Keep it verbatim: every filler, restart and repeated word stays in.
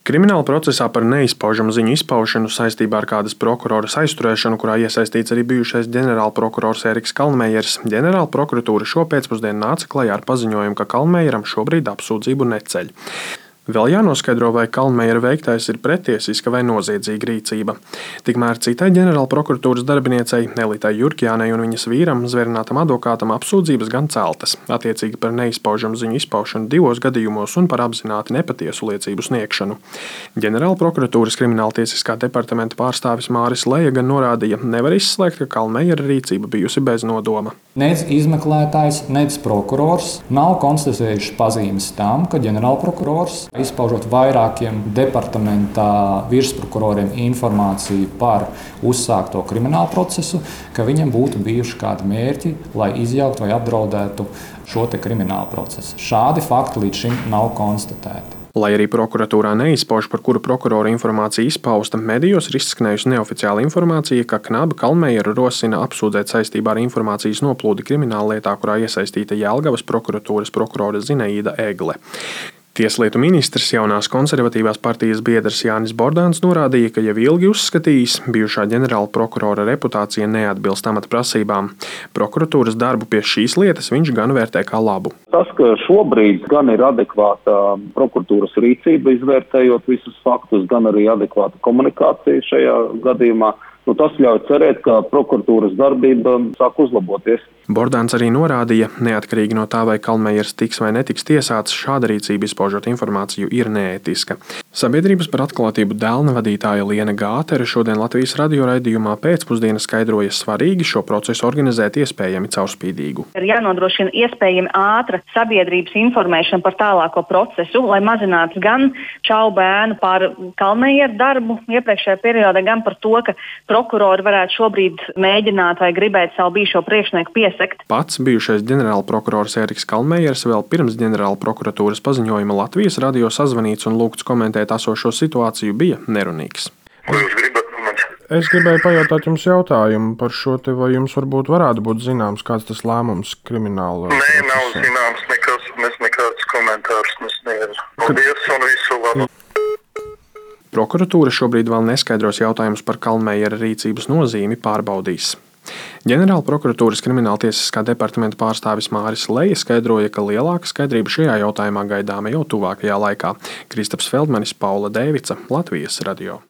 Krimināla procesā par neizpaužamu ziņu izpaušanu saistībā ar kādas prokuroras aizturēšanu, kurā iesaistīts arī bijušais ģenerālprokurors Eriks Kalnmejers, ģenerāla prokuratūra šopēcpusdien nāca klajā ar paziņojumu, ka Kalnmejeram šobrīd apsūdzību neceļ. Vēl jānoskaidro, vai Kalnmejera veiktais ir pretiesiska vai noziedzīga rīcība. Tikmēr citai ģenerāla prokuratūras darbiniecei Elitai Jurkjānei un viņas vīram, zvērinātam advokātam, apsūdzības gan celtas, attiecīgi par neizpaužamu ziņu izpaušanu divos gadījumos un par apzināti nepatiesu liecību sniegšanu. Ģenerāla prokuratūras krimināltiesiskā departamenta pārstāvis Māris Leja gan norādīja, nevar izslēgt, ka Kalnmejera rīcība bijusi bez nodoma. Nec izmeklētājs, nec prokurors nav konstatējuši pazīmes tam, ka ģenerālprokurors, izpaužot vairākiem departamentā virsprokuroriem informāciju par uzsākto kriminālu procesu, ka viņam būtu bijuši kādi mērķi, lai izjauktu vai apdraudētu šo te kriminālu procesu. Šādi fakti līdz šim nav konstatēti. Lai arī prokuratūrā neizpauž, par kuru prokurora informācija izpausta, medijos ir izskanējusi neoficiāla informācija, ka Knabe Kalnmejeru rosina apsūdzēt saistībā ar informācijas noplūdi krimināllietā, kurā iesaistīta Jelgavas prokuratūras prokurore Zinaīda Egle. Tieslietu ministrs, jaunās konservatīvās partijas biedrs Jānis Bordāns norādīja, ka jau ilgi uzskatījis, bijušā ģenerāla prokurora reputācija neatbilst amata prasībām. Prokuratūras darbu pie šīs lietas viņš gan vērtē kā labu. Tas, ka šobrīd gan ir adekvāta prokuratūras rīcība, izvērtējot visus faktus, gan arī adekvāta komunikācija šajā gadījumā, nu, tas ļauj cerēt, ka prokuratūras darbība sāk uzlaboties. Bordāns arī norādīja, neatkarīgi no tā, vai Kalnmejers tiks vai netiks tiesāts, šāda rīcība izpaužot informāciju ir neētiska. Sabiedrības par atklātību dēlna vadītāja Liena Gātere šodien Latvijas radio raidījumā pēcpusdienā skaidroja svarīgi šo procesu organizēt iespējami caurspīdīgu. Ir jānodrošina iespējami ātra sabiedrības informēšana par tālāko procesu, lai mazinātu gan šaubu ēnu par Kalnmejeru darbu iepriekšējā periodā, gan par to, ka prokurori varētu šobrīd mēģināt vai gribēt savu bijušo priekšnieku piesakt. Pats bijušais ģenerālprokurors Eriks Kalnmejers vēl pirms ģenerāla prokuratūras paziņojuma Latvijas radio sazvanīts un lūgts komentēt esošo situāciju bija nerunīgs. Ko jūs gribat no manis? Es gribēju pajautāt jums jautājumu par šo te, vai jums varbūt varētu būt zināms, kāds tas lēmums krimināla Nē, procesā? nav zināms nekas, mēs nekādus komentārus nesniedzam. Paldies un visu labu! Prokuratūra šobrīd vēl neskaidros jautājumus par Kalnmejera rīcības nozīmi pārbaudīs. Ģenerāla prokuratūras krimināltiesiskā departamenta pārstāvis Māris Leja skaidroja, ka lielāka skaidrība šajā jautājumā gaidāma jau tuvākajā laikā. Kristaps Feldmanis, Paula Dēvica, Latvijas radio.